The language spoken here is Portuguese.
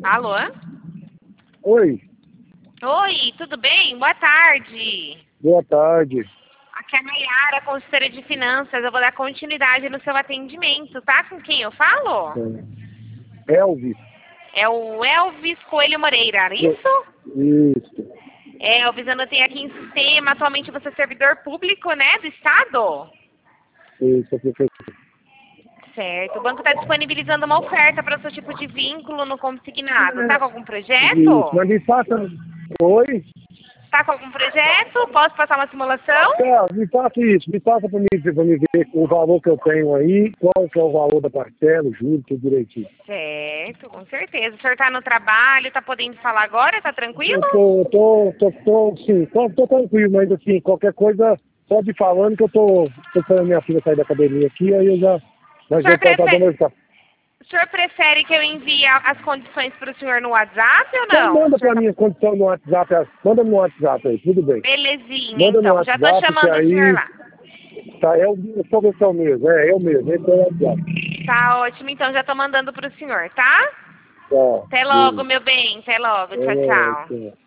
Alô? Oi, Oi, tudo bem? Boa tarde. boa tarde. Aqui é a Nayara, consultora de finanças. Eu vou dar continuidade no seu atendimento, tá? Com quem eu falo? Elvis. É o Elvis Coelho Moreira, é isso? Isso, Elvis, eu anotei aqui em sistema. Atualmente você é servidor público, né, do Estado? isso, professor. Certo. O banco está disponibilizando uma oferta para o seu tipo de vínculo no consignado. Tá com algum Isso, projeto? mas me passa. Oi? Tá com algum projeto? Posso passar uma simulação? Me passa isso, me passa para me ver o valor que eu tenho aí, qual que é o valor da parcela, o juro, tudo direitinho. Certo, com certeza. O senhor tá no trabalho, tá podendo falar agora? Tá tranquilo? Sim, tô tranquilo, mas assim, qualquer coisa, pode ir falando que eu tô esperando minha filha sair da academia aqui, aí eu já, O nós senhor vamos estar dando prefere, resultado. o senhor prefere que eu envie as condições para o senhor no WhatsApp ou Então não? O manda senhor para tá... mim a condição no WhatsApp, manda no WhatsApp aí, tudo bem. Belezinha, Manda no então. Já tô WhatsApp que chamando o senhor aí, lá. tá, só ver se é o mesmo, eu mesmo, esse é o WhatsApp. Tá ótimo, então já tô mandando pro senhor, tá? Tá, Até logo, beleza. meu bem. Até logo. Tchau, tchau. Tá.